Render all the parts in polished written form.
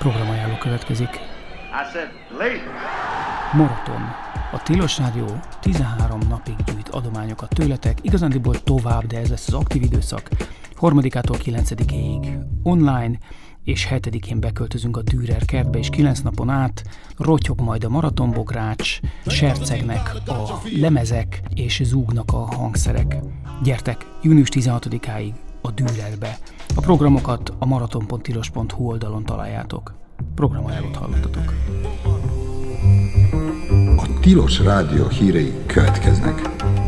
Programajánló következik. Maraton. A Tilos Rádió 13 napig gyűjt adományokat tőletek, igazándiból tovább, de ez lesz az aktív időszak. 3-ától 9-ig online, és 7-én beköltözünk a Dürer kertbe, és 9 napon át rotyog majd a maratonbogrács, sercegnek a lemezek, és zúgnak a hangszerek. Gyertek, június 16-áig a Dürerbe. A programokat a maraton.tilos.hu oldalon találjátok. Programajánlót hallottatok. A Tilos Rádió hírei következnek.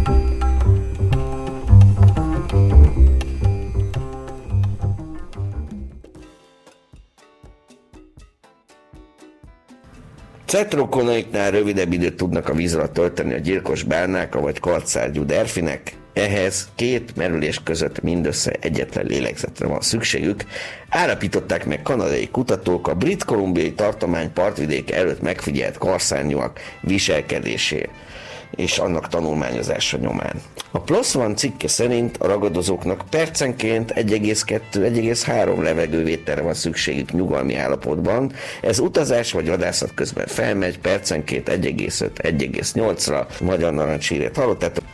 Cetrokonaiknál rövidebb időt tudnak a víz alatt tölteni a gyilkos bálnáka vagy karcárgyú derfinek, ehhez 2 merülés között mindössze egyetlen lélegzetre van szükségük, állapították meg kanadai kutatók a brit-kolumbiai tartomány partvidéke előtt megfigyelt karszárnyúak viselkedésé és annak tanulmányozása nyomán. A PLOS ONE cikke szerint a ragadozóknak percenként 1,2-1,3 levegővételre van szükségük nyugalmi állapotban, ez utazás vagy vadászat közben felmegy, percenként 1,5-1,8-ra, magyar narancshírét hallottátok.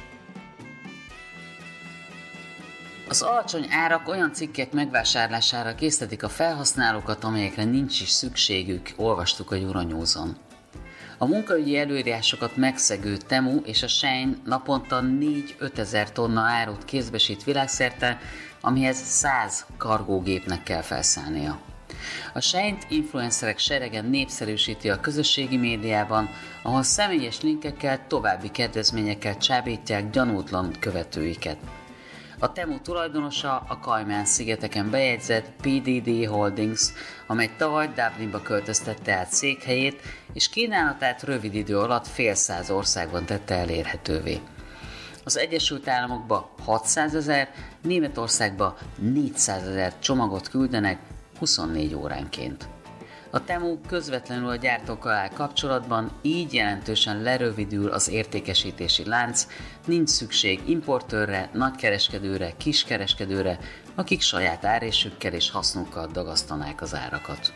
Az alacsony árak olyan cikkek megvásárlására késztetik a felhasználókat, amelyekre nincs is szükségük, olvastuk a Euronews-on. A munkaügyi előírásokat megszegő Temu és a Shein naponta 4-5 ezer tonna árut kézbesít világszerte, amihez 100 kargógépnek kell felszállnia. A Sheint influencerek seregen népszerűsíti a közösségi médiában, ahol személyes linkekkel, további kedvezményekkel csábítják gyanútlan követőiket. A Temu tulajdonosa a Kajmán-szigeteken bejegyzett PDD Holdings, amely tavaly Dublinba költöztette át székhelyét, és kínálatát rövid idő alatt fél száz országban tette elérhetővé. Az Egyesült Államokba 600 000, Németországba 400 000 csomagot küldenek 24 óránként. A Temu közvetlenül a gyártókkal áll kapcsolatban, így jelentősen lerövidül az értékesítési lánc, nincs szükség importőrre, nagykereskedőre, kiskereskedőre, akik saját árésükkel és hasznukkal dagasztanák az árakat.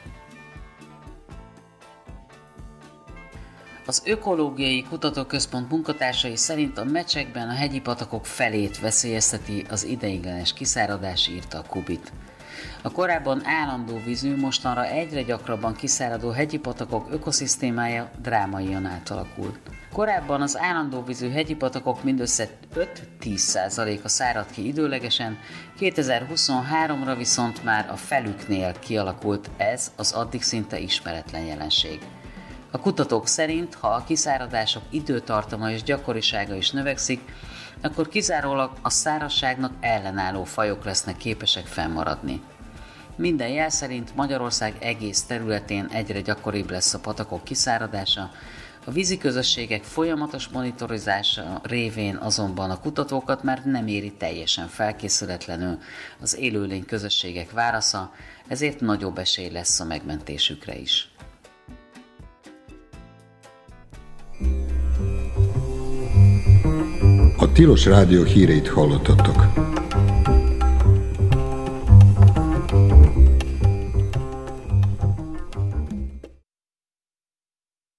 Az Ökológiai Kutatóközpont munkatársai szerint a Mecsekben a hegyi patakok felét veszélyezteti az ideiglenes kiszáradás, írta a Kubit. A korábban állandó vízű, mostanra egyre gyakrabban kiszáradó hegyi patakok ökoszisztémája drámaian átalakult. Korábban az állandó vízű hegyi patakok mindössze 5-10%-a szárad ki időlegesen, 2023-ra viszont már a felüknél kialakult ez az addig szinte ismeretlen jelenség. A kutatók szerint, ha a kiszáradások időtartama és gyakorisága is növekszik, akkor kizárólag a szárazságnak ellenálló fajok lesznek képesek fennmaradni. Minden jel szerint Magyarország egész területén egyre gyakoribb lesz a patakok kiszáradása, a vízi közösségek folyamatos monitorizása révén azonban a kutatókat már nem éri teljesen felkészületlenül az élőlény közösségek válasza, ezért nagyobb esély lesz a megmentésükre is. A Tilos Rádió híreit hallottatok.